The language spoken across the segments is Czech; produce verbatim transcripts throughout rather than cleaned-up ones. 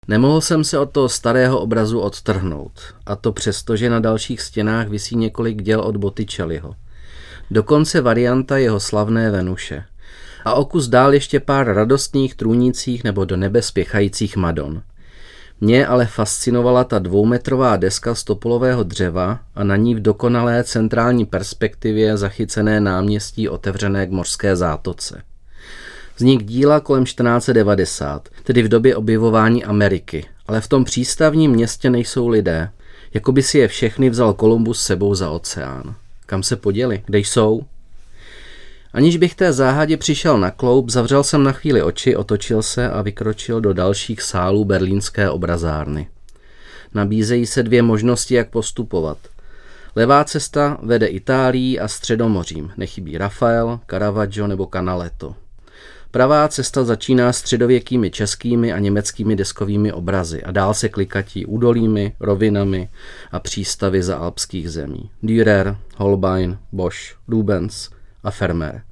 Nemohl jsem se od toho starého obrazu odtrhnout, a to přesto, že na dalších stěnách visí několik děl od Botticelliho. Dokonce varianta jeho slavné Venuše. A o kus dál ještě pár radostných trůnících nebo do nebe spěchajících Madon. Mě ale fascinovala ta dvoumetrová deska z topolového dřeva a na ní v dokonalé centrální perspektivě zachycené náměstí otevřené k mořské zátoce. Vznik díla kolem čtrnáct set devadesát, tedy v době objevování Ameriky, ale v tom přístavním městě nejsou lidé, jako by si je všechny vzal Kolumbus s sebou za oceán. Kam se poděli? Kde jsou? Aniž bych té záhadě přišel na kloub, zavřel jsem na chvíli oči, otočil se a vykročil do dalších sálů berlínské obrazárny. Nabízejí se dvě možnosti, jak postupovat. Levá cesta vede Itálií a Středomořím, nechybí Rafael, Caravaggio nebo Canaletto. Pravá cesta začíná středověkými českými a německými deskovými obrazy a dál se klikatí údolími, rovinami a přístavy za alpských zemí. Dürer, Holbein, Bosch, Rubens a Vermeer.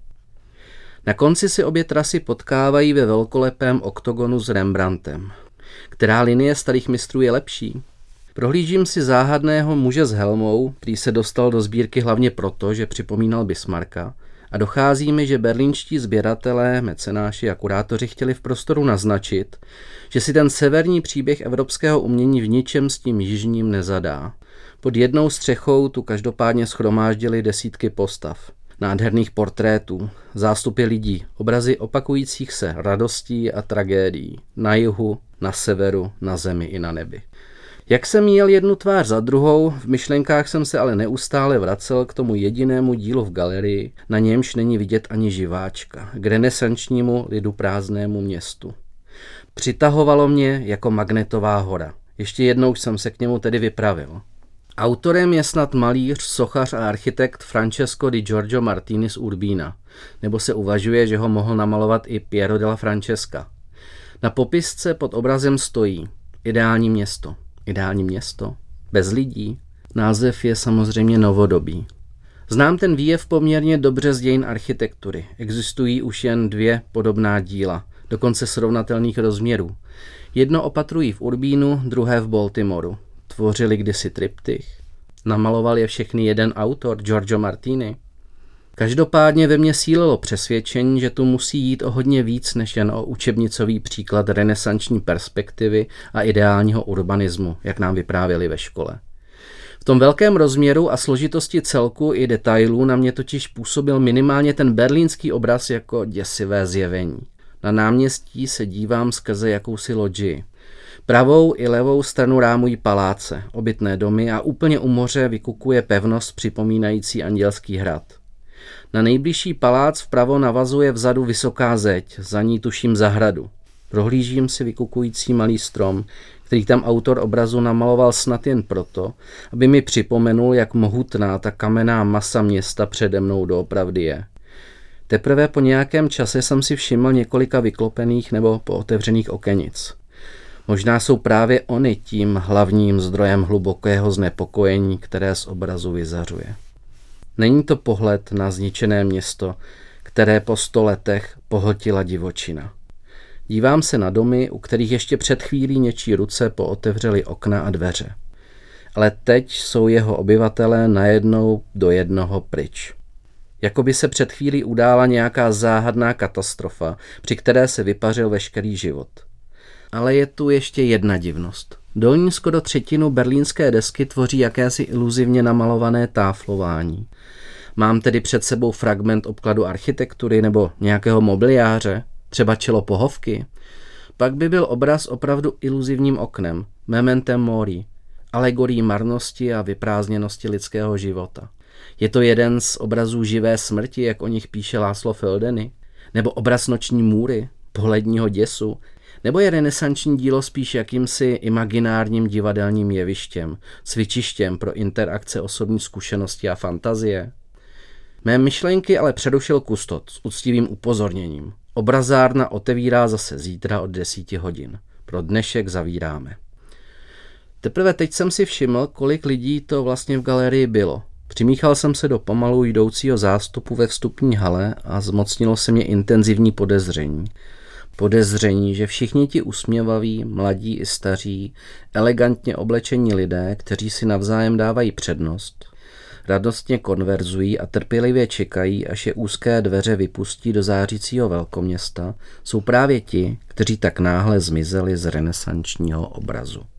Na konci si obě trasy potkávají ve velkolepém oktogonu s Rembrandtem. Která linie starých mistrů je lepší? Prohlížím si záhadného muže s helmou, který se dostal do sbírky hlavně proto, že připomínal Bismarcka, a dochází mi, že berlínští sběratelé, mecenáši a kurátoři chtěli v prostoru naznačit, že si ten severní příběh evropského umění v ničem s tím jižním nezadá. Pod jednou střechou tu každopádně shromáždili desítky postav, nádherných portrétů, zástupy lidí, obrazy opakujících se radostí a tragédií, na jihu, na severu, na zemi i na nebi. Jak jsem jel jednu tvář za druhou, v myšlenkách jsem se ale neustále vracel k tomu jedinému dílu v galerii, na němž není vidět ani živáčka, k renesančnímu lidu prázdnému městu. Přitahovalo mě jako magnetová hora. Ještě jednou jsem se k němu tedy vypravil. Autorem je snad malíř, sochař a architekt Francesco di Giorgio Martini z Urbína, nebo se uvažuje, že ho mohl namalovat i Piero della Francesca. Na popisce pod obrazem stojí ideální město. Ideální město? Bez lidí? Název je samozřejmě novodobý. Znám ten výjev poměrně dobře z dějin architektury. Existují už jen dvě podobná díla, dokonce srovnatelných rozměrů. Jedno opatrují v Urbínu, druhé v Baltimoru. Tvořili kdysi triptych. Namaloval je všechny jeden autor, Giorgio Martini. Každopádně ve mně sílilo přesvědčení, že tu musí jít o hodně víc než jen o učebnicový příklad renesanční perspektivy a ideálního urbanismu, jak nám vyprávěli ve škole. V tom velkém rozměru a složitosti celku i detailů na mě totiž působil minimálně ten berlínský obraz jako děsivé zjevení. Na náměstí se dívám skrze jakousi lodži. Pravou i levou stranu rámují paláce, obytné domy a úplně u moře vykukuje pevnost připomínající Andělský hrad. Na nejbližší palác vpravo navazuje vzadu vysoká zeď, za ní tuším zahradu. Prohlížím si vykukující malý strom, který tam autor obrazu namaloval snad jen proto, aby mi připomenul, jak mohutná ta kamenná masa města přede mnou doopravdy je. Teprve po nějakém čase jsem si všiml několika vyklopených nebo pootevřených okenic. Možná jsou právě oni tím hlavním zdrojem hlubokého znepokojení, které z obrazu vyzařuje. Není to pohled na zničené město, které po sto letech pohltila divočina. Dívám se na domy, u kterých ještě před chvílí něčí ruce pootevřely okna a dveře. Ale teď jsou jeho obyvatelé najednou do jednoho pryč. Jakoby se před chvílí udála nějaká záhadná katastrofa, při které se vypařil veškerý život. Ale je tu ještě jedna divnost. Dolní skoro třetinu berlínské desky tvoří jakési iluzivně namalované táflování. Mám tedy před sebou fragment obkladu architektury nebo nějakého mobiliáře, třeba čelo pohovky. Pak by byl obraz opravdu iluzivním oknem, mementem mori, alegorií marnosti a vyprázdněnosti lidského života. Je to jeden z obrazů živé smrti, jak o nich píše László Földeny, nebo obraz noční můry, pohledního děsu, nebo je renesanční dílo spíš jakýmsi imaginárním divadelním jevištěm, cvičištěm pro interakce osobní zkušenosti a fantazie? Mé myšlenky ale přerušil kustot s úctivým upozorněním. Obrazárna otevírá zase zítra od desíti hodin. Pro dnešek zavíráme. Teprve teď jsem si všiml, kolik lidí to vlastně v galerii bylo. Přimíchal jsem se do pomalu jdoucího zástupu ve vstupní hale a zmocnilo se mě intenzivní podezření. Podezření, že všichni ti usměvaví, mladí i staří, elegantně oblečení lidé, kteří si navzájem dávají přednost, radostně konverzují a trpělivě čekají, až je úzké dveře vypustí do zářícího velkoměsta, jsou právě ti, kteří tak náhle zmizeli z renesančního obrazu.